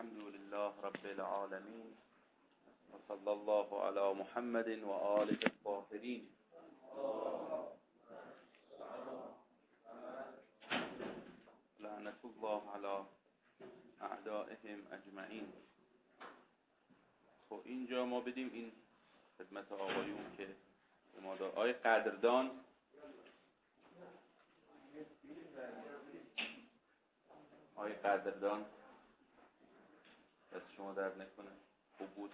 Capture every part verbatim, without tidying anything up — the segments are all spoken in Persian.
الحمد لله رب العالمين وصلى الله على محمد وآله الطاهرين. لعنة الله على اعدائهم اجمعین. خب اینجا ما بدیم این خدمت آقایون که ما دا آقای قدردان آقای قدردان دست شما درد نکنه. خوب بود.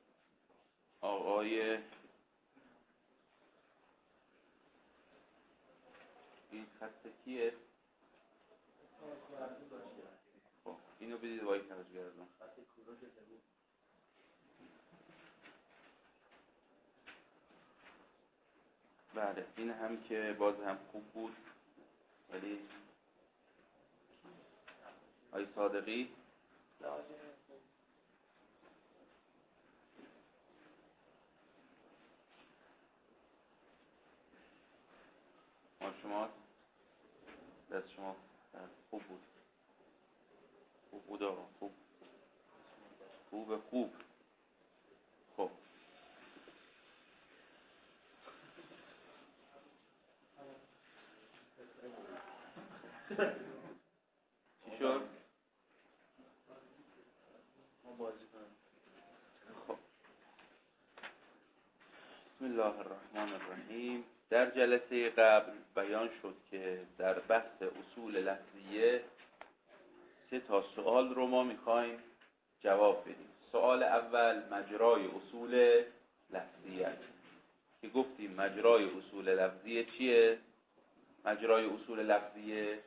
آقای این خط کیه؟ خب اینو بدید وای کارگردان. بله این هم که باز هم خوب بود، ولی آقای صادقی ما شما دست شما خوب بود. خوب بود آقا. خوب خوب خوب خب چی شد؟ خب بسم الله الرحمن الرحیم. در جلسه قبل بیان شد که در بحث اصول لفظیه سه تا سوال رو ما میخوایم جواب بدیم. سوال اول مجرای اصول لفظیه که گفتیم مجرای اصول لفظیه چیه؟ مجرای اصول لفظیه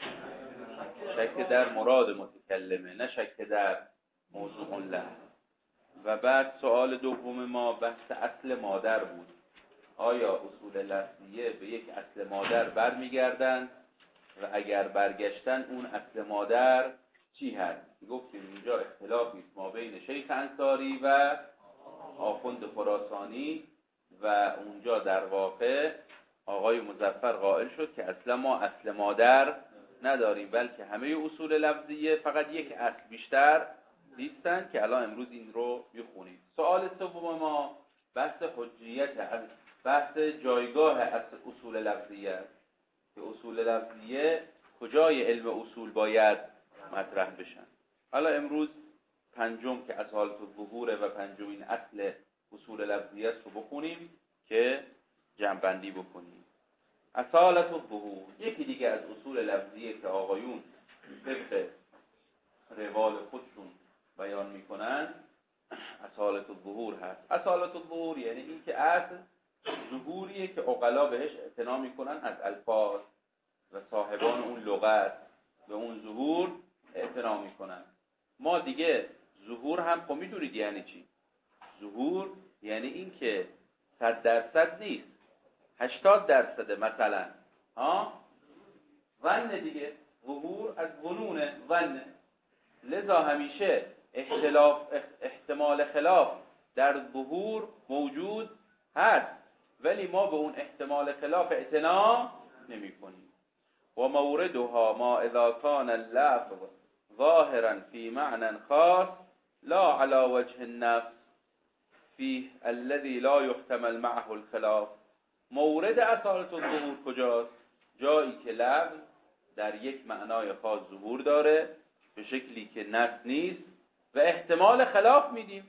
شک در مراد متکلمه، نه شک در موضوع لفظ. و بعد سوال دوم ما بحث اصل مادر بود. آیا اصول لفظیه به یک اصل مادر برمیگردند و اگر برگشتن اون اصل مادر چی هست؟ گفتیم اینجا اختلافی است ما بین شیخ انصاری و آخوند خراسانی و اونجا در واقع آقای مظفر قائل شد که اصلا ما اصل مادر نداریم، بلکه همه اصول لفظیه فقط یک اصل بیشتر نیستن که الان امروز این رو بخونیم. سوال سوم ما بحث حجیت، بحث جایگاه اصول لفظیه که اصول لفظیه کجای علم اصول باید مطرح بشن. حالا امروز پنجم که اصالت الظهور و پنجمین اصل اصول لفظیه است رو بخونیم که جمع‌بندی بکنیم. اصالت الظهور یکی دیگه از اصول لفظیه که آقایون طبق روال خودشون بیان میکنن اصالت الظهور هست. اصالت الظهور یعنی این که اصل ظهوریه که عقلا بهش اعتنا میکنن از الفاظ و صاحبان اون لغت به اون ظهور اعتنا میکنن. ما دیگه ظهور هم خب میدونید یعنی چی؟ ظهور یعنی این که صد درصد نیست، هشتاد درصده مثلا. ها ظن دیگه، ظهور از ظنونه، ظن. لذا همیشه اختلاف احتمال خلاف در ظهور موجود هست، ولی ما به اون احتمال خلاف اعتنا نمی کنیم. و موردها ما اذا کان اللفظ ظاهرا فی معنى خاص لا على وجه النفس فيه الذي لا يحتمل معه الخلاف. مورد اصالت الظهور کجاست؟ جایی که لفظ در یک معنای خاص ظهور داره به شکلی که نفس نیست و احتمال خلاف میدیم.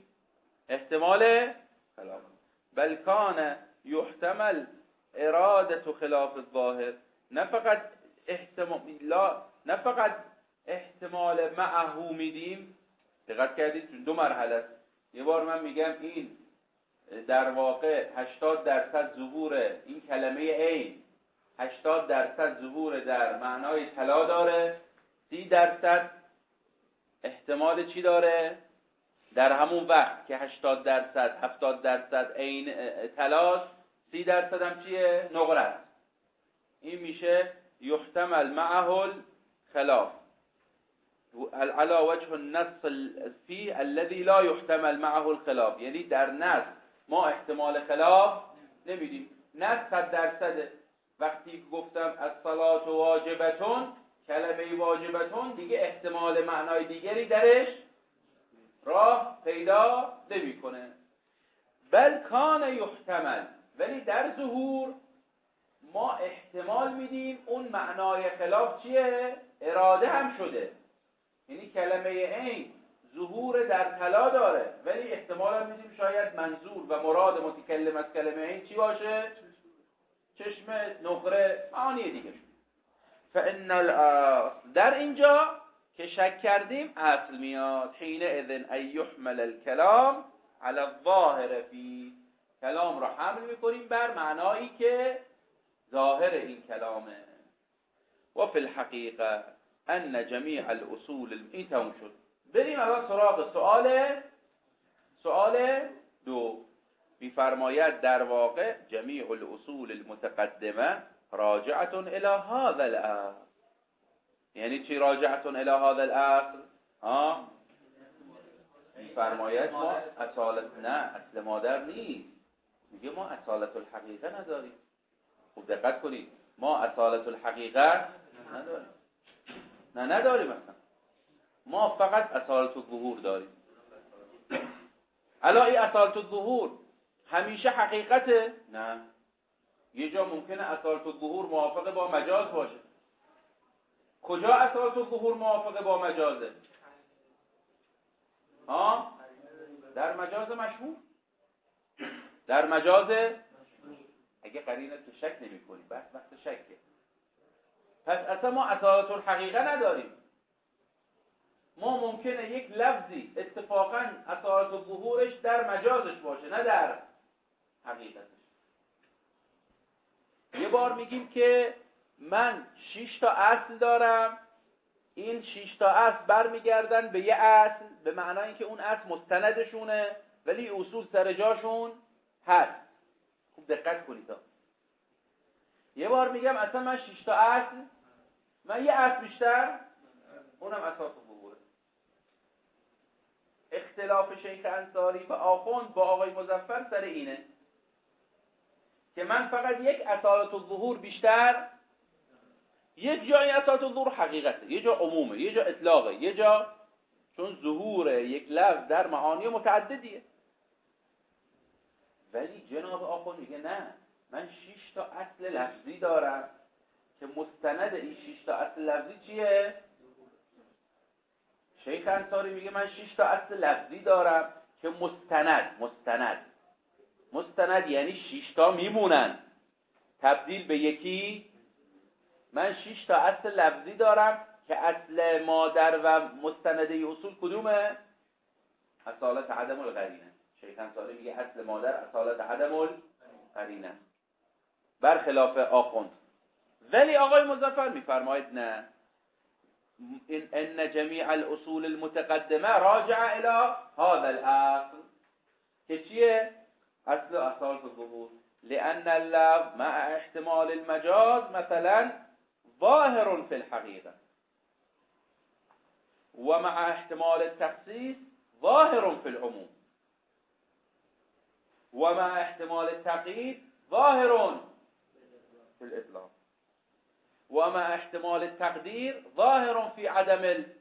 احتمال خلاف. بل کان یحتمل اراده خلاف الظاهر. نه فقط احتمال لا نه فقط احتمال معه میدیم. دقت کردید دو مرحله است. یه بار من میگم این در واقع هشتاد درصد ظهور این کلمه عین هشتاد درصد ظهور در معنای طلا داره، سی درصد احتمال چی داره؟ در همون وقت که هشتاد درصد هفتاد درصد عین طلاست، سی درصد هم چیه؟ نقره است. این میشه یحتمل معه الخلاف على وجه النص فيه الذي لا يحتمل معه الخلاف. یعنی در نص ما احتمال خلاف نمیدیم. نص صد درصده. وقتی گفتم الصلاة واجبتون، کلمه واجبتون دیگه احتمال معنای دیگری درش راه پیدا نمیکنه. بل کان یحتمل، ولی در ظهور ما احتمال میدیم اون معنای خلاف چیه؟ اراده هم شده. یعنی کلمه عین ظهور در طلا داره، ولی احتمال هم میدیم شاید منظور و مراد متکلم از کلمه عین چی باشه؟ چشم، نقره، معانی دیگه. فان الاصل، در اینجا که شک کردیم اصل میاد. حین اذن ای یحمل الکلام علی الظاهر فی، کلام را حمل میکنیم بر معنایی که ظاهر این کلامه. و فی الحقیقه ان جمیع الاصول، این تموم شد. بریم الان سراغ سؤال سؤال دو. میفرماید در واقع جمیع الاصول المتقدمه راجعه الی هذا الاصل. یعنی چی راجعه الی هذا الاصل؟ ها میفرماید ما اصالت، نه اصل مادر نیست، میگه ما اصالت الحقیقه نداریم. خوب دقت کنید، ما اصالت الحقیقه نداریم. نه نداریم اصلا، ما فقط اصالت الظهور داریم. الا این اصالت الظهور همیشه حقیقته؟ نه، یه جا ممکنه اصالت الظهور موافقه با مجاز باشه. کجا اصالت الظهور موافقه با مجازه؟ ها؟ در مجاز مشهور. در مجاز اگه قرینه که شک نمی کنی، بس بس شکه. پس اصلا ما اصالت الحقیقه نداریم. ما ممکنه یک لفظی اتفاقا اصالت الظهورش در مجازش باشه، نه در حقیقتش. یه بار میگیم که من شش تا اصل دارم، این شش تا اصل برمیگردن به یه اصل، به معنای اینکه اون اصل مستندشونه ولی اصول سر جاشون هست. خوب دقت کنید. یه بار میگم اصلا من شش تا اصل، من یه اصل بیشتر، اونم اساس الظهوره. اختلاف شیخ انصاری و آخوند با آقای مظفر سر اینه که من فقط یک اصالت الظهور بیشتر، یک جای اصالت الظهور حقیقته، یه جا عمومه، یه جا اطلاقه، یه جا چون ظهور یک لفظ در معانی متعددیه. ولی جناب آخوند میگه نه، من شش تا اصل لفظی دارم که مستند این شش تا اصل لفظی چیه؟ شیخ انصاری میگه من شش تا اصل لفظی دارم که مستند مستند مستند یعنی شش تا میمونن تبدیل به یکی. من شش تا اصل لفظی دارم که اصل مادر و مستنده اصول کدومه؟ اصالت عدم القرینه. شیخ انصاری میگه اصل مادر اصالت عدم القرینه، برخلاف آخوند. ولی آقای مظفر میفرماید نه، ان ان جمیع الاصول المتقدمه راجعه الى هذا الاصل که چیه؟ اصل اصالت الظهور. لان اللفظ مع احتمال المجاز مثلا ظاهر في الحقيقه ومع احتمال التخصيص ظاهر في العموم ومع احتمال التقييد ظاهر في الاطلاق ومع احتمال التقدير ظاهر في عدم التقدير.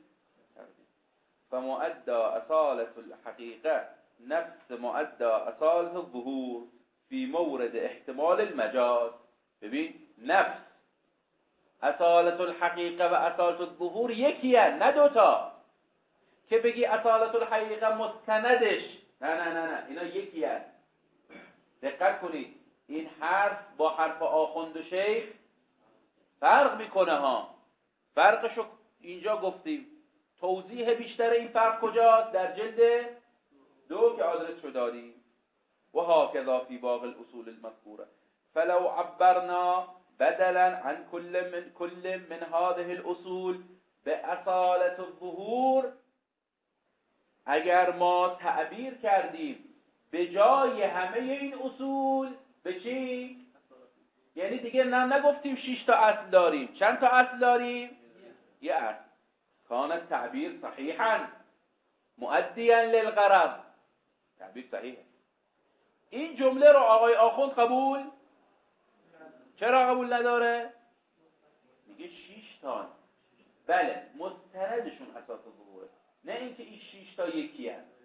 فمؤدى أصالة الحقيقة نفس مؤدى أصالة الظهور في مورد احتمال المجاز. ببین نفس اصالة الحقیقه و اصالة الظهور یکیه، نه دوتا که بگی اصالة الحقیقه مستندش، نه نه نه نه، اینا یکیه. دقت کنید، این حرف با حرف آخوند و شیخ فرق میکنه ها. فرقشو اینجا گفتیم. توضیح بیشتر این فرق کجاست؟ در جلد دو که آدرس شو داریم. و هاکذا فی باقی الاصول المذکوره فلو عبرنا بدلا عن كل من كل من هذه الاصول باصالة الظهور، اگر ما تعبیر کردیم به جای همه این اصول به چی؟ یعنی دیگه نه نگفتیم شش تا اصل داریم. چند تا اصل داریم؟ یه اصل. کان التعبیر صحیحا مؤدیا للغرض. تعبیر صحیحه. این جمله رو آقای آخوند قبول؟ چرا قبول نداره؟ میگه شش تا. بله مستندشون اساس ظهوره، نه اینکه این شش تا یکی هست.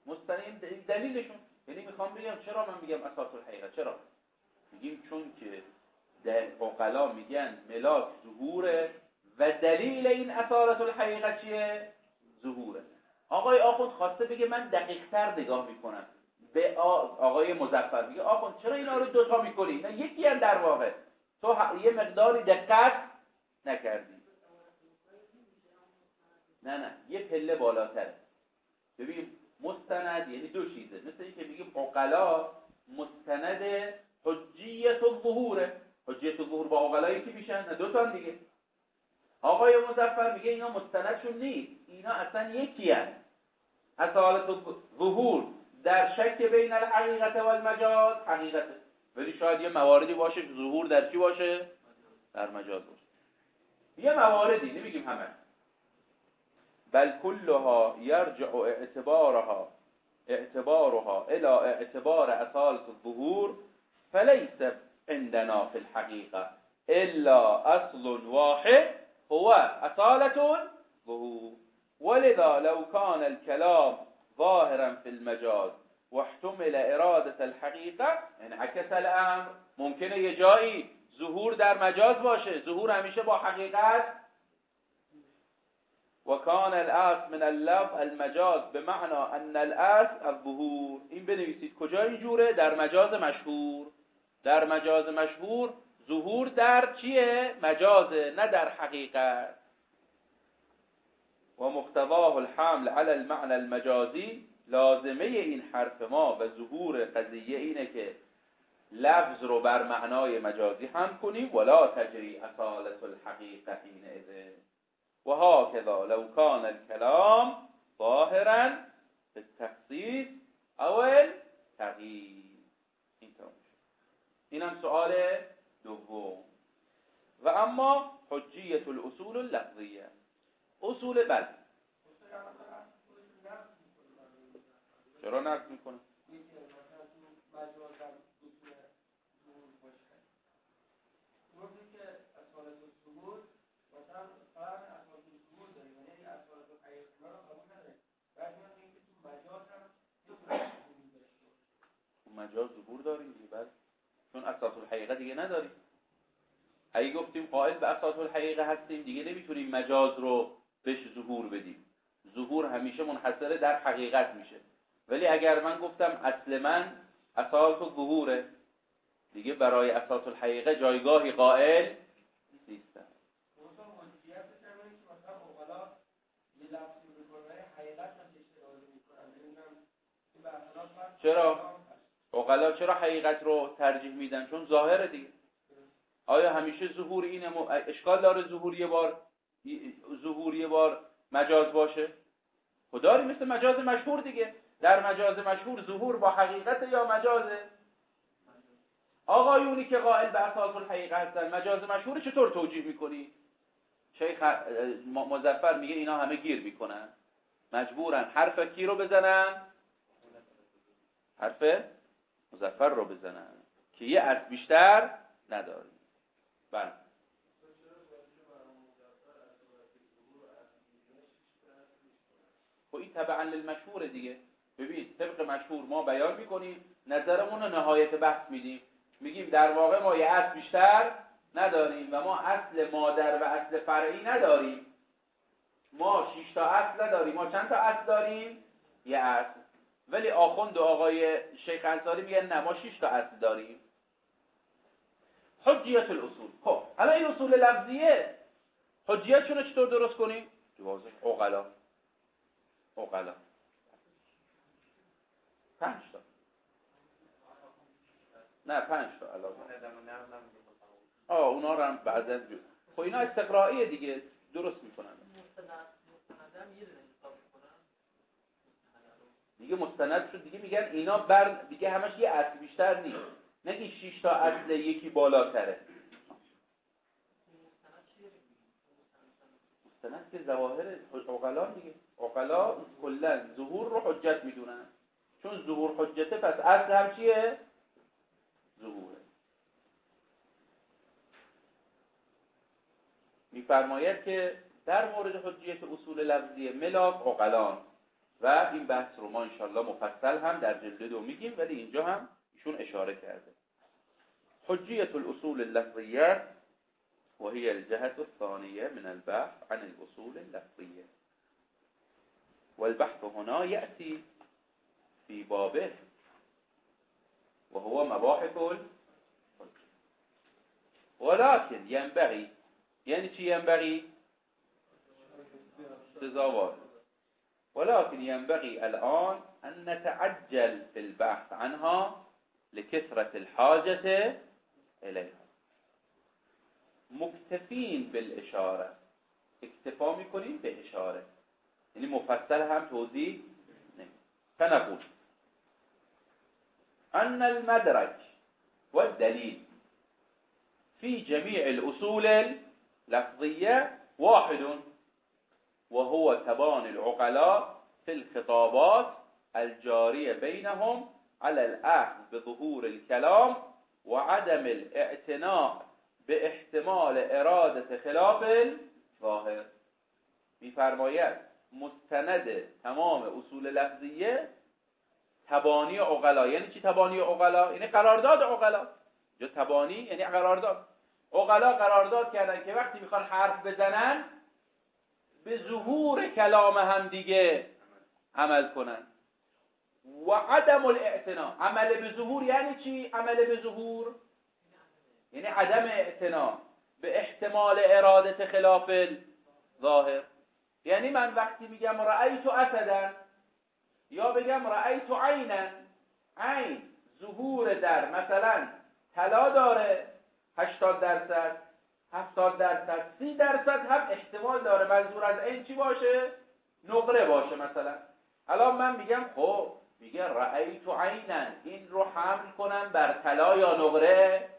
مستند دلیلشون، یعنی میخوام بگم چرا من میگم اساس الحقیقه، چرا میگیم چون که در عقلا میگن ملاک ظهوره و دلیل این اصالت الحقیقه چیه؟ ظهوره. آقای آخوند خواسته بگه من دقیق تر نگاه میکنم، به آقای مظفر میگه آخوند چرا اینا رو دوتا میکنی؟ نه یکی هم در واقع تو یه مقداری دقت نکردی. نه نه یه پله بالاتره. ببین مستند یعنی دو چیزه، مثل این که میگیم عقلا مستند حجیت الظهوره، حجیت الظهور با عقلا یکی میشن؟ نه دو تا دیگه. آقای مظفر میگه اینا مستندشون نیست، اینا اصلا یکی هست. اصالت الظهور در شک بین الحقیقت و المجاز حقیقته، ولی شاید یه مواردی باشه که ظهور در چی باشه؟ در مجاز باشه. یه مواردی، نمیگیم همه. بل كلها يرجع اعتبارها اعتبارها الى اعتبار اصالة الظهور فليس عندنا في الحقيقة الا اصل واحد هو اصالة الظهور، ولذا لو كان الكلام ظاهرا في المجاز واحتمل اراده الحقيقة انعكس الامر. ممکنه یه جایی ظهور در مجاز باشه، ظهور همیشه با حقیقت. وكان الاصل من اللفظ المجاز بمعنى ان الاصل الظهور. این بنویسید کجا اینجوره؟ در مجاز مشهور. در مجاز مشهور ظهور در چیه؟ مجازه، نه در حقیقت. و مقتضاه الحمل على المعنى المجازی، لازمه این حرف ما و ظهور قضیه اینه که لفظ رو بر معنای مجازی هم کنیم. ولا تجری اصالة الحقیقه حینئذ و هكذا لو كان الكلام ظاهرا في التخصيص او التغییر. این تمام شد. اینم سؤال دوم. و اما حجیت الاصول اللفظیه، اصول بل چرا نقد میکنه؟ مجاز ظهور داریم دیگه، بعد چون اساس الحقیقه دیگه نداریم. اگه گفتیم قائل به اساس الحقیقه هستیم دیگه نمیتونیم مجاز رو بهش ظهور بدیم. ظهور همیشه منحصره در حقیقت میشه. ولی اگر من گفتم اصل من اساس الظهوره، دیگه برای اساس الحقیقه جایگاهی قائل نیستم. چرا؟ عقلا چرا حقیقت رو ترجیح میدن؟ چون ظاهره دیگه. آیا همیشه ظهور اینه؟ اشکال داره ظهور یه بار ظهور یه بار مجاز باشه؟ خداری مثل مجاز مشهور دیگه. در مجاز مشهور ظهور با حقیقت یا مجازه؟ آقایونی که قائل به اساس الحقیقه هستن مجاز مشهور چطور توجیه میکنی؟ شیخ مظفر میگه اینا همه گیر میکنن، مجبورن حرف کی رو بزنن؟ حرف مظفر رو بزنن که یه از بیشتر نداری. بله خب این تبعا للمشهور دیگه. ببین طبق مشهور ما بیان میکنیم، نظرمون رو نهایت بحث میدیم، میگیم در واقع ما یه اصل بیشتر نداریم و ما اصل مادر و اصل فرعی نداریم. ما شش تا اصل نداریم. ما چند تا اصل داریم؟ یه اصل. ولی آخوند و آقای شیخ انصاری میگن نه ما شش تا اصل داریم. حجیت الاصول. خب الان این اصول لفظیه حجیتشون رو چطور درست کنیم؟ واضح عقلا عقلا پنج تا نه پنج تا علاوه آه اونا رو هم بعضا جور. خب اینا استقرائیه دیگه، درست میکنن دیگه. مستند شد دیگه، میگن اینا بر دیگه همش یه اصل بیشتر نیست. نگی شش تا اصل یکی بالاتره. مستند که ظواهر عقلا دیگه. عقلا کلا ظهور رو حجت میدونن، چون ظهور حجته پس اصل هم چیه؟ ظهوره. میفرماید که در مورد حجیت اصول لفظی ملاک عقلان و این بحث رو ما انشالله مفصل هم در جلد دو میگیم، ولی اینجا هم ایشون اشاره کرده. حجیت الاصول اللفظیه وهي الجهة الثانية من البحث عن الأصول اللفظية، والبحث هنا يأتي في بابه وهو مباحث الحجة. ولكن ينبغي، يعني چی ينبغي؟ سزاوار. ولكن ينبغي الآن أن نتعجل في البحث عنها لكثرة الحاجة إليها. مکتفین بالاشاره، اکتفا میکنیم به اشاره، یعنی مفصل هم توضیح نمیم. فنقول ان المدرک والدلیل في جميع الأصول اللفظية واحد وهو تبان العقلاء في الخطابات الجارية بينهم على الأخذ بظهور الكلام وعدم الاعتناء به احتمال اراده خلاف الظاهر. می‌فرماید مستند تمام اصول لفظیه تبانی عقلا. یعنی چی تبانی عقلا؟ یعنی قرارداد عقلا. جو تبانی یعنی قرارداد. عقلا قرارداد کردن که وقتی میخوان حرف بزنن به ظهور کلام هم دیگه عمل کنن. و عدم الاعتنا، عمل به ظهور یعنی چی؟ عمل به ظهور یعنی عدم اعتنا به احتمال اراده خلاف ظاهر. یعنی من وقتی میگم رأیت اسدن یا بگم رأیت عینا، عین ظهور در مثلا طلا داره هشتاد درصد، هفتاد درصد، سی درصد هم احتمال داره منظور از عین چی باشه؟ نقره باشه. مثلا الان من میگم خب میگه رأیت عینا، این رو حمل کنم بر طلا یا نقره؟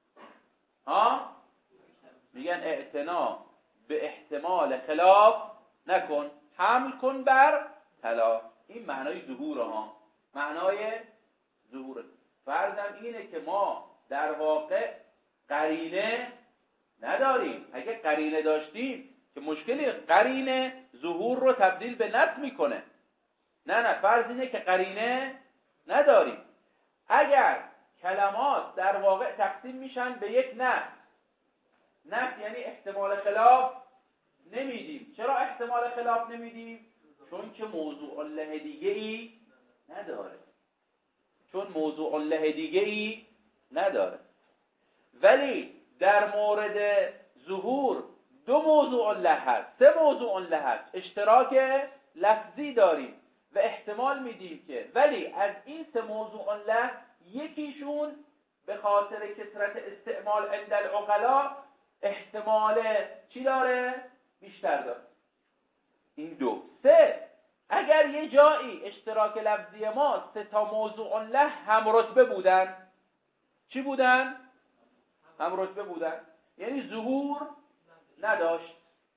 ها؟ میگن اعتنا به احتمال خلاف نکن، حمل کن بر طلا. این معنای ظهور ها، معنای ظهور. فرضم اینه که ما در واقع قرینه نداریم. اگه قرینه داشتیم که مشکلی، قرینه ظهور رو تبدیل به نفی میکنه. نه نه، فرض اینه که قرینه نداریم. اگر کلمات در واقع تقسیم میشن به یک نفی، نفی یعنی احتمال خلاف نمیدیم. چرا احتمال خلاف نمیدیم؟ چون که موضوع له دیگه ای نداره. چون موضوع له دیگه ای نداره. ولی در مورد ظهور دو موضوع له هست، سه موضوع له هست، اشتراک لفظی داریم و احتمال میدیم که، ولی از این سه موضوع له یکیشون به خاطر کثرت استعمال عند العقلاء احتمال چی داره؟ بیشتر داره. این دو. سه، اگر یه جایی اشتراک لفظی ما سه تا موضوع له هم رتبه بودن، چی بودن؟ هم رتبه بودن، یعنی ظهور نداشت.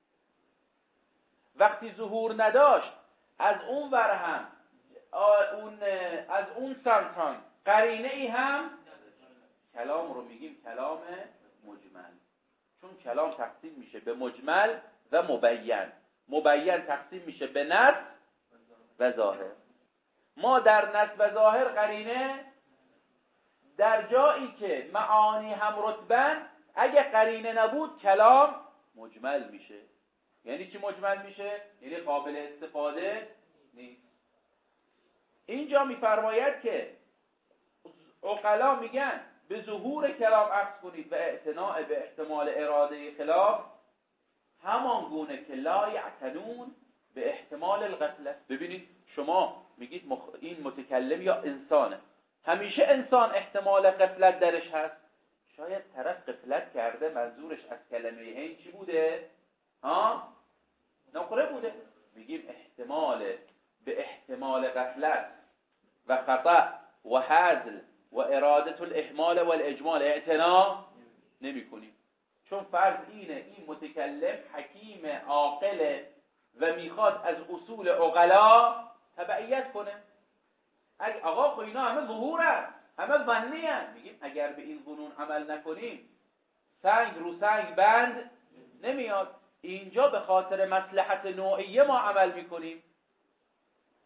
وقتی ظهور نداشت از اون ور هم اون از اون سمت هم قرینه ای هم کلام رو میگیم کلام مجمل. چون کلام تقسیم میشه به مجمل و مبین. مبین تقسیم میشه به نص و ظاهر. ما در نص و ظاهر قرینه در جایی که معانی هم رتبن، اگه قرینه نبود کلام مجمل میشه. یعنی چی مجمل میشه؟ یعنی قابل استفاده نیست. اینجا میفرماید که عقلا میگن به ظهور کلام عکس کنید و اعتناء به احتمال اراده خلاف، همان گونه که لا یعتنون به احتمال الغفلت. ببینید شما میگید مخ... این متکلم یا انسانه، همیشه انسان احتمال غفلت درش هست. شاید طرف غفلت کرده، منظورش از کلمه این چی بوده؟ ها؟ نقره بوده. میگیم احتمال به احتمال غفلت و خطأ و هزل و اراده الاحمال و الاجمال اعتنا نمی کنیم. چون فرض اینه این متکلم حکیم عاقله و میخواد از اصول عقلا تبعیت کنه. اگه آقا خب اینا همه ظهوره، همه ظنی هست، میگیم اگر به این ظنون عمل نکنیم سنگ رو سنگ بند نمیاد. اینجا به خاطر مصلحت نوعیه ما عمل میکنیم.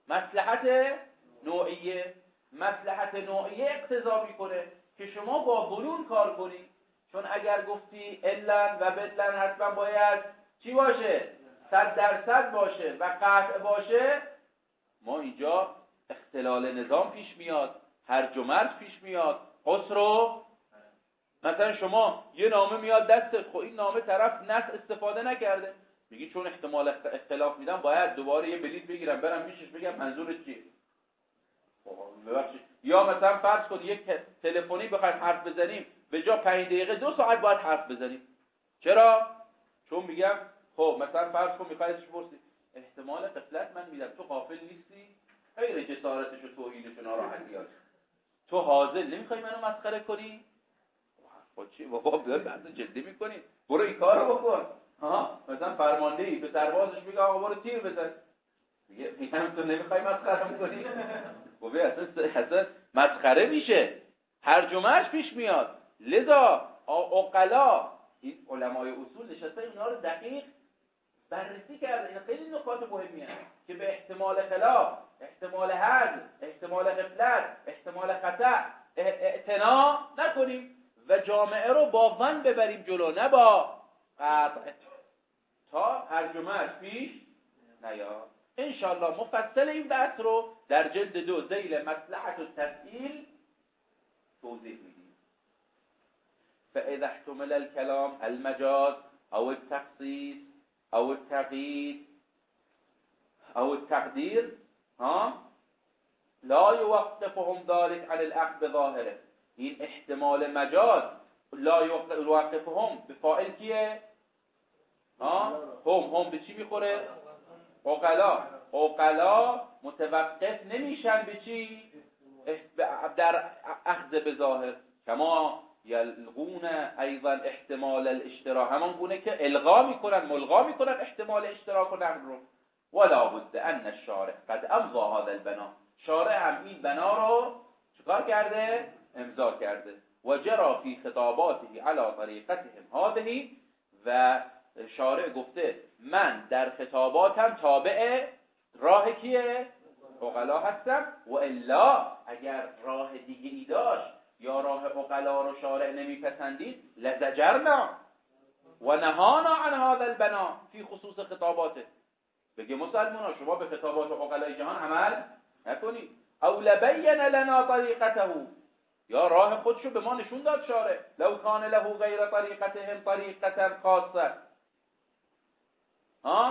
مصلحت نوعیه. مصلحت نوعیه اقتضا میکنه که شما با بنون کار کنی، چون اگر گفتی علن و بدلن حتما باید چی باشه؟ صد درصد باشه و قطع باشه، ما اینجا اختلال نظام پیش میاد، هرج و مرج پیش میاد، خسرو. مثلا شما یه نامه میاد دستت، خب این نامه طرف نص استفاده نکرده، میگی چون احتمال اختلاف میدم باید دوباره یه بلیط بگیرم برم پیشش بگم منظورت چیه. ببخشید. یا مثلا فرض کن یک تلفنی بخواید حرف بزنیم، به جا پنج دقیقه دو ساعت باید حرف بزنیم. چرا؟ چون میگم خب مثلا فرض کن میخواید چی پرسی، احتمال غفلت من میدم، تو غافل نیستی؟ غیر جسارتش و توهینش و ناراحتیاش، تو حاضر نمیخوای منو مسخره کنی؟ خب چی بابا بحث جدی میکنی؟ برو این کارو بکن. ها مثلا فرماندهی به سربازش میگه آقا برو تیر بزن، میگه میگم تو نمیخوای مسخره‌ام کنی؟ بابا اصلا اصلا مسخره میشه، هرج و مرج پیش میاد. لذا عقلا این علمای اصول نشسته اینا رو دقیق بررسی کرده. این خیلی نکات مهمیه که به احتمال خلاف، احتمال حذف، احتمال غفلت، احتمال خطا اعتنا نکنیم و جامعه رو با ون ببریم جلو، نه با قطع، تا هرج و مرج پیش نیاد. انشاءالله مفصل این بحث رو در جلد دو ذیل مصلحت التسهیل توضیح میدیم. فاذا احتمل الكلام المجاز او التخصیص او التقیید او التقدیر ها لا يوقفهم ذلك عن الاخذ بظاهره. این احتمال مجاز لا يوقفهم به فاعل کیه؟ ها هم هم به چی میخوره؟ عقلا. عقلا متوقف نمیشن به چی؟ در اخذ به ظاهر. کما یلغون ایضا احتمال الاشتراک، همان گونه که الغا میکنن، ملغا میکنن احتمال اشتراک و نقل رو. ولا بد ان الشارع قد امضى هذا البنا، شارع هم این بنا رو چکار کرده؟ امضا کرده. و جرى فی خطاباته علی طریقتهم هذه، و شارع گفته من در خطاباتم تابع راه کیه؟ عقلا هستم. و الا اگر راه دیگه ای داشت یا راه عقلا رو شارع نمیپسندید، لزجرنا و نهانا عن هذا البنا فی خصوص خطاباته. بگه مسلمانا شما به خطابات عقلای جهان عمل نکنید. او لبین لنا طریقته، یا راه خودشو به ما نشون داد شارع. لو کان له غیر طریقتهم طریقتا خاصه، ها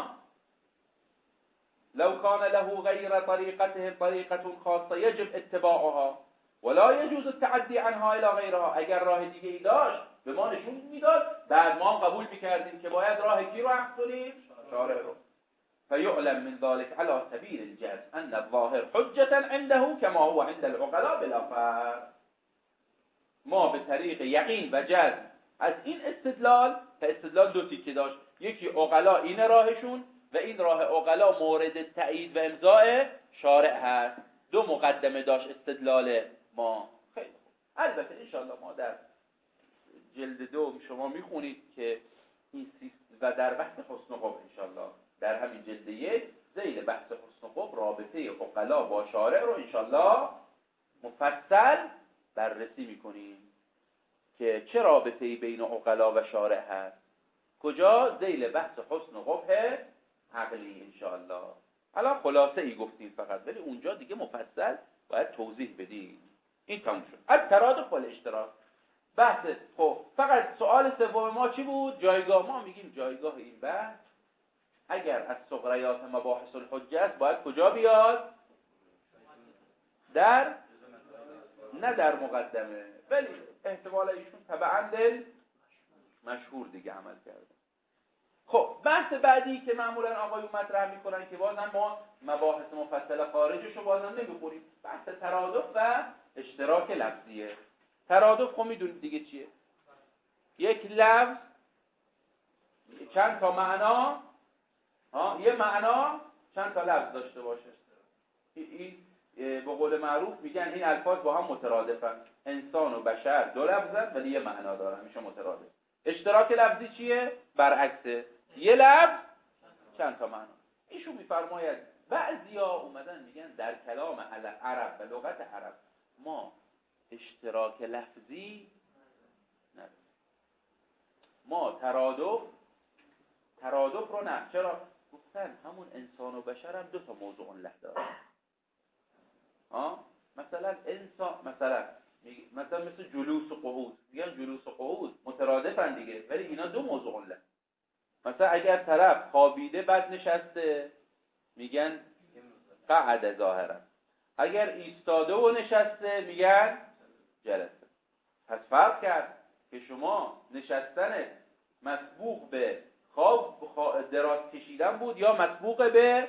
لو كان له غير طريقتهم طريقة خاصة يجب اتباعها ولا يجوز التعدي عنها الى غيرها. اگر راه دیگه ای داشت به ما نشون میداد، بعد ما قبول میکردیم که باید راه کی رو اخذ کنیم؟ شارع رو. فيعلم من ذلك على سبيل الجهل ان الظاهر حجة عنده كما هو عند العقلاء بلا فرق. ما به طریق یقین و جزم از این استدلال، که استدلال دو تیکه داشت، یکی عقلا این راهشون و این راه عقلا مورد تایید و امضاء شارع هست. دو مقدمه داشت استدلال ما. خیلی خوب. البته انشاءالله ما در جلد دو شما میخونید که این و در بحث حسن و قبح انشاءالله در همین جلد یک ذیل بحث حسن و قبح رابطه عقلا با شارع رو انشاءالله مفصل بررسی میکنیم که چه رابطه‌ای بین عقلا و شارع هست، کجا ذیل بحث حسن و قبح عقلی انشاءالله. الان خلاصه ای گفتیم فقط، ولی اونجا دیگه مفصل باید توضیح بدیم. این تموم شد. از ترادف و الاشتراک بحث. خب فقط سوال سوم ما چی بود؟ جایگاه. ما میگیم جایگاه این بحث اگر از صغریات مباحث الحجه است باید کجا بیاد؟ در نه در مقدمه، ولی احتمال ایشون تبعاً دل مشهور دیگه عمل کرده. خب بحث بعدی که معمولا آقایون مطرح میکنن که بازم ما مباحث مفصل خارجش رو بازم نمیخونیم، بحث ترادف و اشتراک لفظیه. ترادف خب میدونید دیگه چیه؟ یک لفظ چند تا معنا، ها یه معنا چند تا لفظ داشته باشه. این به قول معروف میگن این الفاظ با هم مترادفن. انسان و بشر دو لفظن ولی یه معنا دارن، میشه مترادف. اشتراک لفظی چیه؟ برعکسه، یه لفظ چند تا معنا. ایشون میفرماید بعضیا اومدن میگن در کلام عرب و لغت عرب ما اشتراک لفظی نداریم، ما ترادف ترادف رو نه. چرا؟ گفتن همون انسان و بشر هم دو تا موضوع له داره. ها مثلا انسان مثلا مثلا مثل جلوس و قعود، میگن جلوس و قعود مترادفن دیگه، ولی اینا دو موضوع له. مثلا اگر طرف خوابیده بعد نشسته میگن قعد ظاهرا، اگر ایستاده و نشسته میگن جلسه. پس فرق کرد که شما نشستن مسبوق به خواب دراز کشیدن بود یا مسبوق به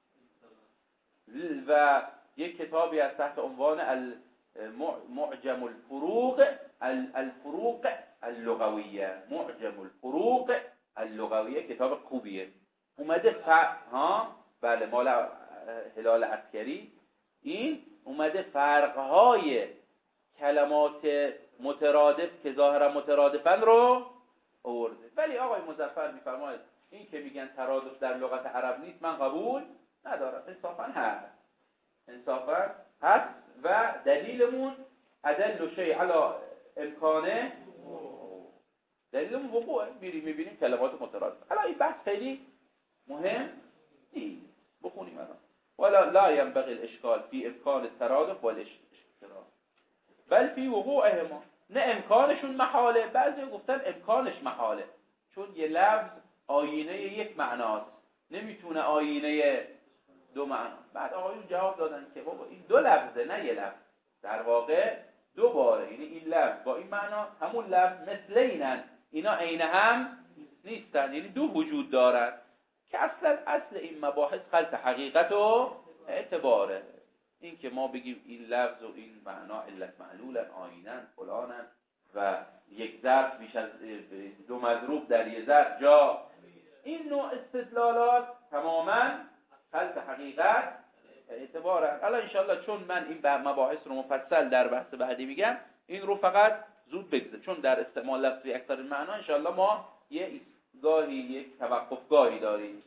و یک کتابی از تحت عنوان معجم الفروق الفروق اللغویه، معجم الفروق اللغویه کتاب خوبیه، اومده ف... ها بله مال هلال عسکری، این اومده فرقهای کلمات مترادف که ظاهرا مترادفن رو آورده. ولی آقای مظفر میفرماید این که میگن ترادف در لغت عرب نیست من قبول ندارم. انصافا هست، انصافا هست و دلیلمون ادل شیء علی امکانه، دلیلمون وقوعه. میریم میبینیم کلمات مترادف. حالا این بحث خیلی مهم نیست، بخونیم الان. ولا لا ينبغي الاشكال في امکان الترادف والاشتراك بل فی وقوعهما. نه امکانشون محاله، بعضی گفتن امکانش محاله، چون یه لفظ آینه یک معناست، نمیتونه آینه دو معنا. بعد آقایون جواب دادن که بابا این دو لفظه نه یه لفظ، در واقع دو باره، یعنی این لفظ با این معنا همون لفظ مثل اینن، اینا عین هم نیستن، یعنی دو وجود دارن که اصلا اصل این مباحث خلط حقیقت و اعتباره. این که ما بگیم این لفظ و این معنا علت معلولن آینن فلانن و یک ظرف بیش از دو مضروب در یک ظرف جا، این نوع استدلالات تماما خلط حقیقت اعتباره. الان انشاءالله چون من این مباحث رو مفصل در بحث بعدی میگم، این رو فقط زود بگذار، چون در استعمال لفظی اکثر معنا انشاءالله ما یه گاهی یک توقف گاهی داریم.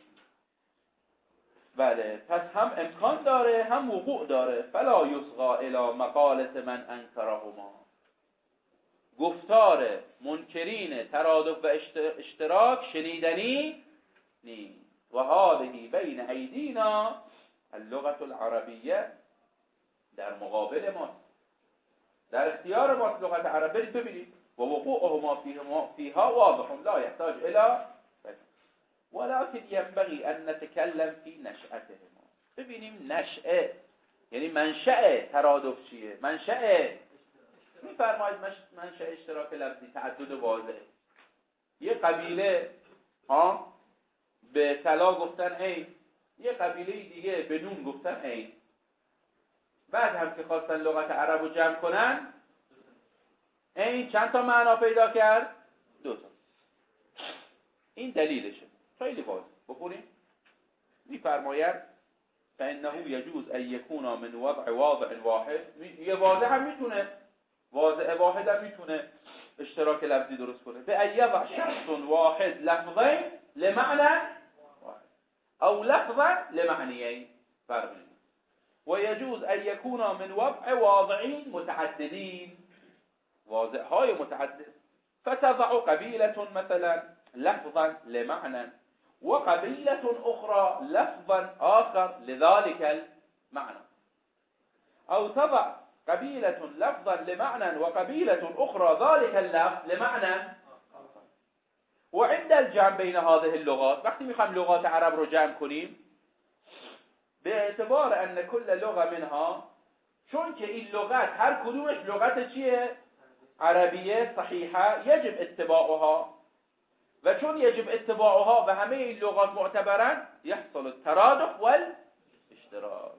بله، پس هم امکان داره هم وقوع داره. فلا یصغى الی مقالة من انکرهما. گفتار منکرین ترادف و اشتراک شنیدنی نیست. و هذه بین ایدینا اللغة العربیه، در مقابل ما، در اختیار ما لغت عربی. برید ببینید و وقوعهما فیها فیها واضح لا يحتاج الى ولكن ينبغي ان نتكلم في نشأتهما. ببینیم نشأه یعنی منشأ ترادف چیه. منشأ میفرماید منشأ اشتراک لفظی تعدد واضح. یه قبیله ها به طلا گفتن عین، یه قبیله دیگه به نون گفتن عین. بعد هم که خواستن لغت عرب رو جمع کنن، عین چند تا معنا پیدا کرد؟ دو تا. این دلیلشه، خیلی واضح. بخونیم میفرماید فانه یجوز ان یکون من وضع واضع واحد. یه واضع هم میتونه، واضع واحد هم میتونه اشتراک لفظی درست کنه. به ان یضع شخص واحد لفظین لمعنى واحد او لفظا لمعنیین. فرق میکنه. و یجوز ان یکون من وضع واضعین متعددین، واضع های متعدد. فتضع قبیلة مثلا لفظا لمعنى وقبيلة أخرى لفظا آخر لذلك المعنى، أو تضع قبيلة لفظا لمعنى وقبيلة أخرى ذلك اللفظ لمعنى. وعند الجمع بين هذه اللغات، وقتی میخوایم لغات عرب رو جمع کنیم، به اعتبار ان كل لغة منها، چون که این لغت هر کدومش لغت چیه؟ عربیه صحیحه، یجب اتباعها. و چون یجب اتباعها و همه این لغات معتبرن، یحصل الترادف والاشتراک.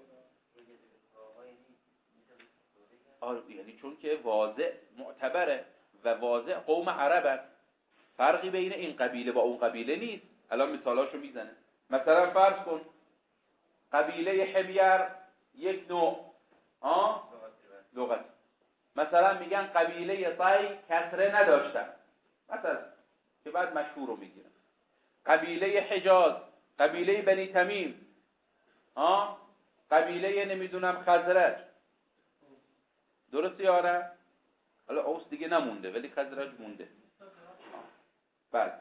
آره، یعنی چون که واضع معتبره و واضع قوم عربن، فرقی بین این قبیله با اون قبیله نیست. الان مثالاشو میزنه. مثلا فرض کن قبیله حمیر یک نوع آه لغت، مثلا میگن قبیله طی کسره نداشتن مثلا، که بعد مشهور رو میگیرن. قبیله حجاز، قبیله بنی تمیم، ها قبیله نمیدونم خزرج، درسته یا نه؟ حالا اوس دیگه نمونده ولی خزرج مونده. بله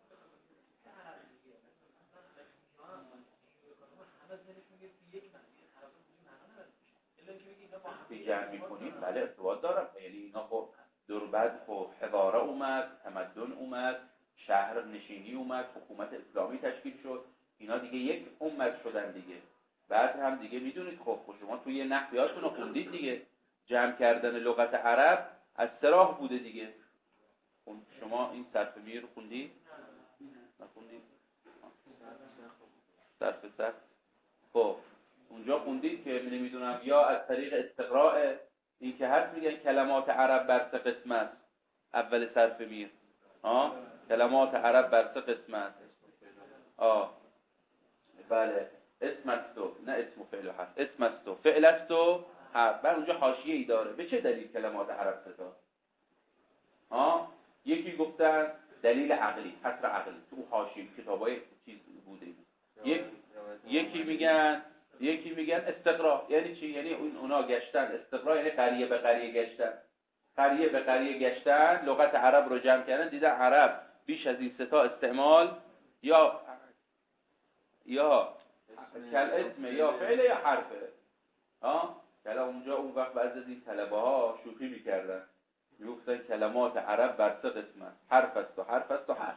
جمع میکنیم، بله ارتباط دارم. یعنی اینا خب دور بعد خب حضاره اومد، تمدن اومد، شهر نشینی اومد، حکومت اسلامی تشکیل شد، اینا دیگه یک امت شدن دیگه. بعد هم دیگه میدونید خب شما توی نحو یادتون رو خوندید دیگه، جمع کردن لغت عرب از سه راه بوده دیگه. شما این صرف میر رو خوندید؟ نخوندید؟ صرف صرف خب اونجا خوندید که نمیدونم یا از طریق استقراء، این که هست میگن کلمات عرب بر سه قسم است، اول صرف میر آه کلمات عرب بر سه قسم است. آه بله اسم است و نه اسم و فعل و حرف، اسم است و فعل است و حرف. بعد اونجا حاشیه ای داره به چه دلیل کلمات عرب سه تا؟ آه یکی گفتن دلیل عقلی، حصر عقلی، تو حاشیه کتابای چیز بوده. یک یکی میگن یکی میگن استقرا. یعنی چی؟ یعنی اون اونا گشتن. استقرا یعنی قریه به قریه گشتن، قریه به قریه گشتن، لغت عرب رو جمع کردن، دیدن عرب بیش از این سه تا استعمال یا یا کل اسمه یا فعله یا حرفه. ها حالا اونجا اون وقت بعضی از این طلبه ها شوخی میکردن، میگفتن کلمات عرب بر سه قسم است، حرف است و حرف است و حرف.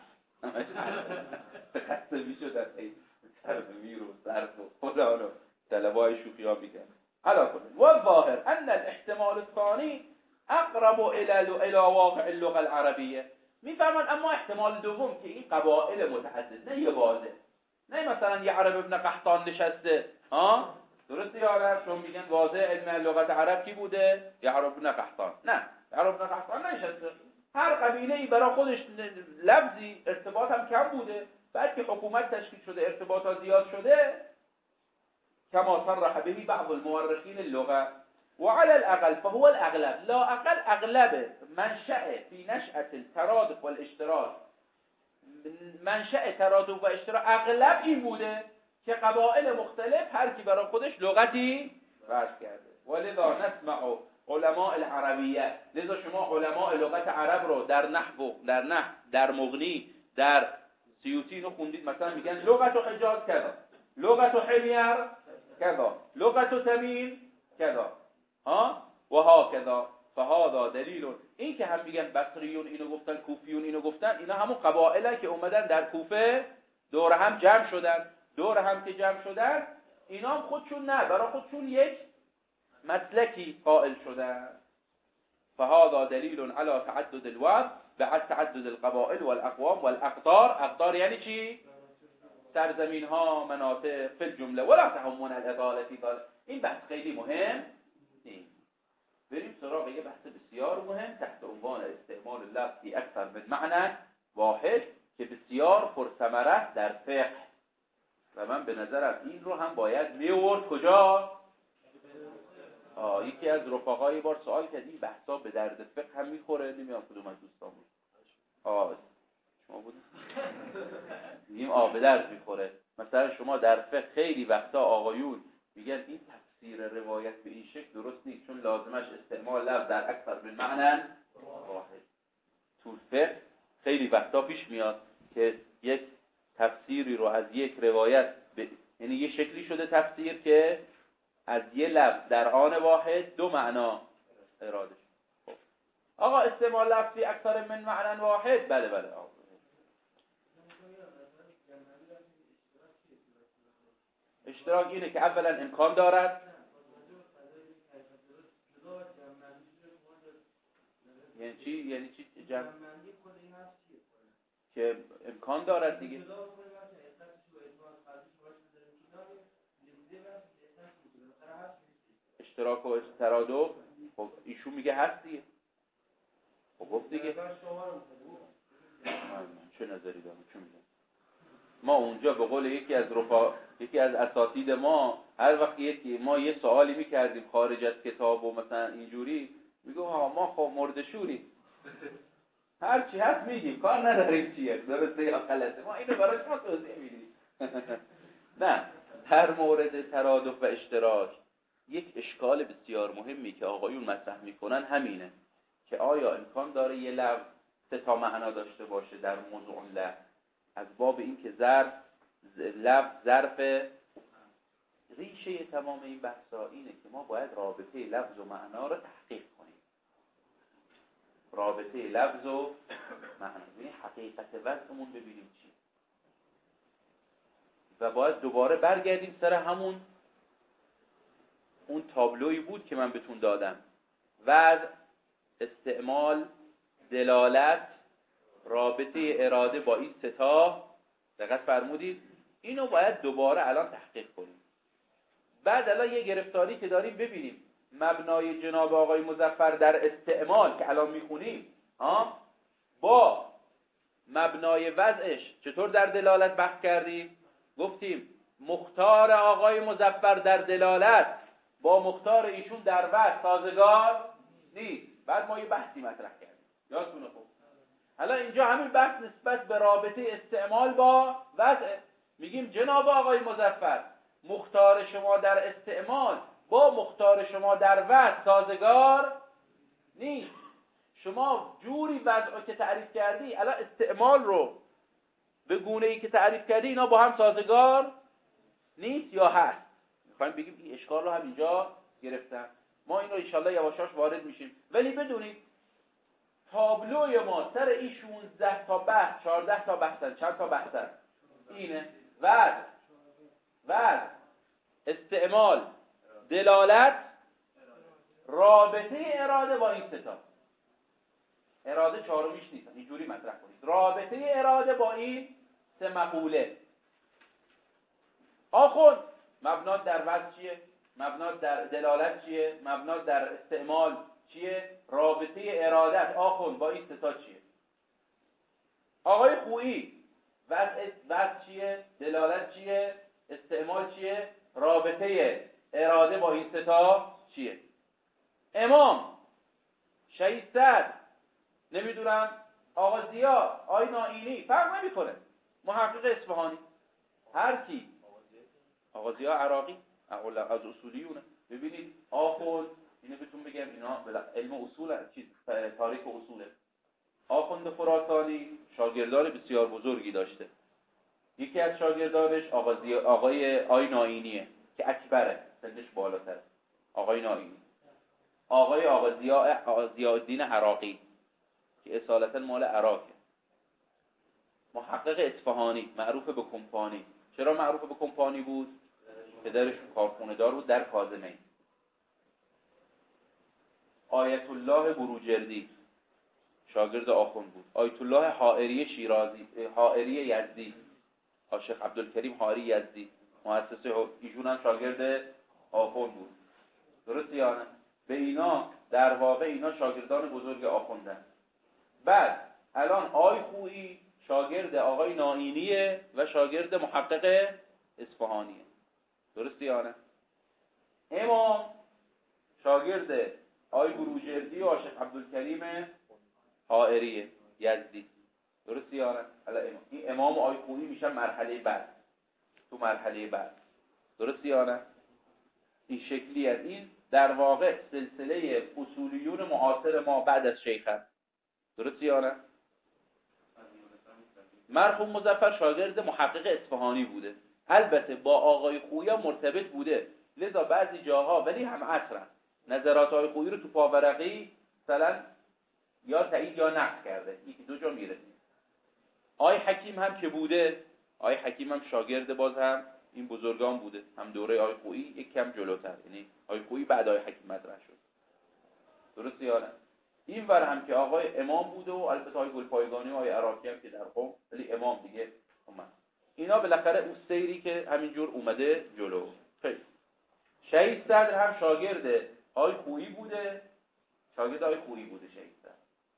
خسته میشدن ای صرف میر و صرف و خدا رو طلبه های شوخی ها میکردن. حالا کنید و ظاهر ان الاحتمال الثانی اقرب الى واقع اللغه العربیه. میفرمان اما احتمال دوم که این قبایل متعدد، نه یه واحده، نه مثلا یه عرب ابن قحطان نشسته ها، درسته یا عرب چون میگن واضح علم لغت عرب کی بوده؟ یه عرب ابن قحطان. نه یه عرب ابن قحطان نشسته، هر قبیله ای برای خودش لفظی ارتباط هم کم بوده، بعد که حکومت تشکیل شده ارتباطات زیاد شده، کما صرح به بعض المؤرخین اللغه وعلى الاقل فهو الاغلب، لا اقل اغلب منشأ في نشأة الترادف والاشتراك، منشأ ترادف و اشتراک اغلب این بوده که قبایل مختلف هر کی برای خودش لغتی فرض کرده. ولذا نسمع علماء العربیه، لذا شما علماء لغت عرب رو در نحو، در نحو، در مغنی، در سیوطی رو خوندید، مثلا میگن لغت حجاز کذا، لغت حمیر کذا، لغت تمیم کذا ها و ها کذا. فهذا دلیل. این که هم میگن بصریون اینو گفتن، کوفیون اینو گفتن، اینا همون قبایله که اومدن در کوفه دور هم جمع شدن. دور هم که جمع شدن اینا هم خودشون نه برای خودشون یک مسلکی قائل شدن. فهذا دلیل علی تعدد الوضع بعد تعدد القبائل والاقوام والاقطار. اقطار یعنی چی؟ سرزمین ها، مناطق فی الجمله، ولا تهمون الاطاله فی ذلك. این بحث خیلی مهم نیست. بریم سراغ یه بحث بسیار مهم تحت عنوان استعمال لفظی اکثر من معنی واحد که بسیار پرثمره در فقه، و من به نظرم این رو هم باید میورد کجا؟ آه یکی از رفقا یه بار سوال کرد این بحثا به درد فقه هم میخوره؟ نمیام کدوم از دوستان بود. آه شما بود؟ میگیم آه به درد میخوره. مثلا شما در فقه خیلی وقتا آقایون میگن این تفسیر روایت به این شکل درست نیست چون لازمش استعمال لفظ در اکثر من معنی واحد. تو فقه خیلی وقتا پیش میاد که یک تفسیری رو از یک روایت ب... یعنی یه شکلی شده تفسیر که از یه لفظ در آن واحد دو معنا اراده شد. خب آقا استعمال لفظی اکثر من معنی واحد، بله بله آقا. اشتراک اینه که اولا امکان دارد، یعنی چی؟ یعنی چی جمع؟ که امکان دارد دیگه. اشتراک و ترادف، خب ایشون میگه هست دیگه. خب گفت دیگه. چه نظری دارم؟ چه میگم؟ ما اونجا به قول یکی از رفا یکی از اساتید ما هر وقت یکی ما یه سوالی میکردیم خارج از کتاب و مثلا اینجوری میگم ها ما خب مردشوریم، هر چی هست میگیم، کار نداریم چیه درسته یا غلطه، ما اینو برای شما توضیح میدیم. نه در مورد ترادف و اشتراک یک اشکال بسیار مهمی که آقایون مطرح میکنن همینه که آیا امکان داره یه لفظ سه تا معنا داشته باشه در موضوع لفظ، از باب این که ظرف لفظ ظرف. ریشه تمام این بحثا اینه که ما باید رابطه لفظ و معنا رو تحقیق کنیم. رابطه لفظ و معنا، یعنی حقیقت وضعمون ببینیم چی، و باید دوباره برگردیم سر همون اون تابلویی بود که من بهتون دادم: وضع، استعمال، دلالت، رابطه اراده با این سه تا. دقت فرمودید؟ اینو باید دوباره الان تحقیق کنیم. بعد الان یه گرفتاری که داریم ببینیم مبنای جناب آقای مظفر در استعمال که الان میخونیم ها با مبنای وضعش چطور در دلالت بحث کردیم. گفتیم مختار آقای مظفر در دلالت با مختار ایشون در وضع سازگار نیست. بعد ما یه بحثی مطرح کردیم، یادتونه؟ خب الان اینجا همین بحث نسبت به رابطه استعمال با وضع. میگیم جناب آقای مظفر مختار شما در استعمال با مختار شما در وضع سازگار نیست. شما جوری وضع که تعریف کردی، الان استعمال رو به گونه ای که تعریف کردی اینا با هم سازگار نیست یا هست؟ میخوایم بگیم این اشکال رو هم اینجا گرفتن. ما این رو انشالله یواشاش وارد میشیم، ولی بدونید تابلوی ما سر این شانزده تا بحث، چهارده تا بحثن، چند تا بحثن؟ اینه: وضع، وضع، استعمال، دلالت، رابطه اراده با این سه تا. اراده چهارمیش نیست، اینجوری مطرح کنید: رابطه اراده با این سه مقوله. آخوند مبنات در وضع چیه؟ مبنات در دلالت چیه؟ مبنات در استعمال چیه؟ رابطه ارادت آخوند با این سه تا چیه؟ آقای خویی وضع وضع چیه؟ دلالت چیه؟ استعمال چیه؟ رابطه اراده با این سه تا چیه؟ امام شهید صدر، نمیدونم آقا ضیا، آقای نائینی، فرق نمیکنه، محقق اصفهانی، هر کی، آقا ضیا عراقی از اصولیونه. ببینید آخوند، اینو بهتون بگم اینا علم اصول چیز تاریخ اصوله. آخوند خراسانی شاگردان بسیار بزرگی داشته. یکی از شاگردانش آقا ضیا، آقای آقای نائینیه که اکبره، سنش بالاتره، آقای نائینی. آقای آقا ضیا، آقا ضیاءالدین عراقی که اصالتا مال عراقه، محقق اصفهانی، معروف به کمپانی. چرا معروف به کمپانی بود؟ پدرش کارخونه دار بود در کاظمی. آیت الله بروجردی شاگرد آخوند بود. آیت الله حائری شیرازی، حائری یزدی، شیخ عبدالکریم حائری یزدی مؤسس ایشون هم شاگرد آخوند بود. درست یا نه؟ به اینا در واقع اینا شاگردان بزرگ آخوندن. بعد الان آقای خویی شاگرد آقای نائینیه و شاگرد محقق اصفهانیه. درست یا نه؟ امام شاگرد آقای بروجردی و شیخ عبدالکریم حائری یزدی. درست یا نه؟ الان این امام و آقای خویی میشن مرحله بعد، تو مرحله بعد. درست یا نه؟ این شکلی از این در واقع سلسله اصولیون معاصر ما بعد از شیخ هست. درست یا نه؟ مرحوم مظفر شاگرد محقق اصفهانی بوده، البته با آقای خویی مرتبط بوده، لذا بعضی جاها ولی هم عصرن نظرات آقای خویی رو تو پاورقی مثلا یا تایید یا نقد کرده، یکی دو جا میرسید. آقای حکیم هم که بوده، آقای حکیم هم شاگرد باز هم این بزرگان بوده، هم دوره آقای خویی یک کم جلوتر، یعنی آقای خویی بعد آقای حکیم مطرح شد. درست یا نه؟ این ور هم که آقای امام بوده و البته آقای گلپایگانی و آقای عراقی هم که در قم، ولی امام دیگه اومد. اینا بالاخره اون سیری که همینجور اومده جلو. خیلی شهید صدر هم شاگرد آقای خویی بوده، شاگرد آقای خویی بوده شهید صدر.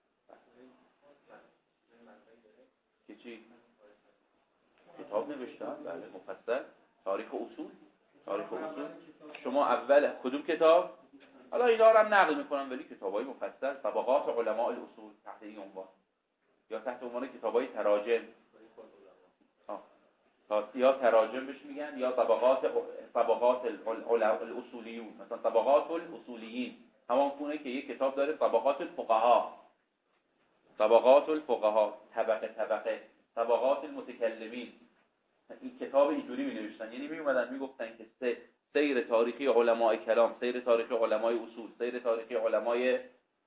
که چی؟ کتاب نوشتم، بله، مفصل، تاریخ اصول. تاریخ اصول شما اول کدوم کتاب؟ حالا اینا رو هم نقل میکنم، ولی کتابای مفصل، طبقات علماء الاصول تحت این عنوان، یا تحت عنوان کتابای تراجم. آه. یا تراجم بهش میگن یا طبقات طبقات الاصولیون، مثلا طبقات الاصولیین همان گونه که یک کتاب داره طبقات الفقها، طبقات الفقها، طبقه طبقه، طبقات المتکلمین. این کتاب اینجوری می نوشتن، یعنی می اومدن میگفتن که سه سیر تاریخی علماء کلام، سیر تاریخی علماء اصول، سیر تاریخی علماء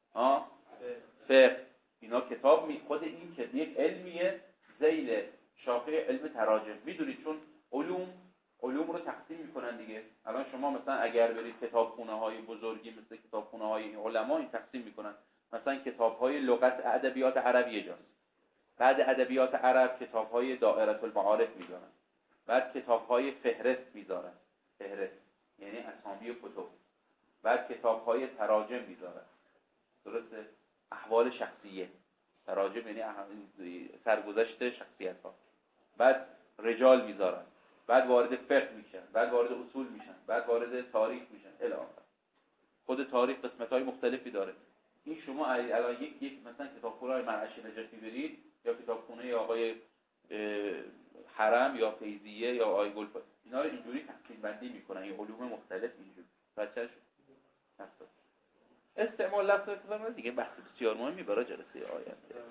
فقه، اینا کتاب می خود این که یک علمیه ذیل شاخه علم تراجم. میدونید چون علوم علوم رو تقسیم میکنن دیگه. الان شما مثلا اگر برید کتابخونه های بزرگی مثل کتابخونه های علما این تقسیم میکنن، مثلا کتاب های لغت ادبیات عربی جاست، بعد ادبیات عرب کتاب های دائره المعارف میذارن، بعد کتاب های فهرست میذارن، فهرست یعنی اسامی کتب، بعد کتاب های تراجم میذارن، درسته؟ احوال شخصیه، تراجم یعنی سرگذشت شخصیت ها، بعد رجال میذارن، بعد وارد فقه میشن، بعد وارد اصول میشن، بعد وارد تاریخ میشن الی آخر. خود تاریخ قسمت‌های مختلفی داره. این شما الان یک یک مثلا کتابخونه مرعشی نجفی برید یا کتابخونه آقای حرم یا فیضیه یا آقای گلپا، اینا رو اینجوری تقسیم بندی میکنن، این علوم مختلف اینجوری. بچه‌ش هست. استعمال لفظ استفاده دیگه بحث بسیار مهمی برای جلسه آینده.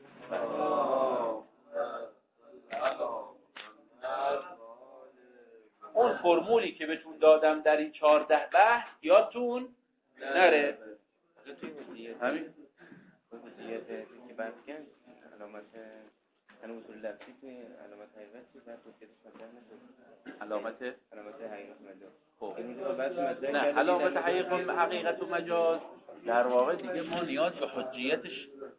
اون فرمولی که بهتون دادم در این چهارده بحث یادتون نره. همین خصوصیت که بحث کرد علامت یعنی اصول لفظی که علامت حقیقت چیز بعد توصیفش مطرح نشد. علامت علامت حقیقت مجاز. خب نه علامت حقیقت حقیقت و مجاز در واقع دیگه ما نیاز به حجیتش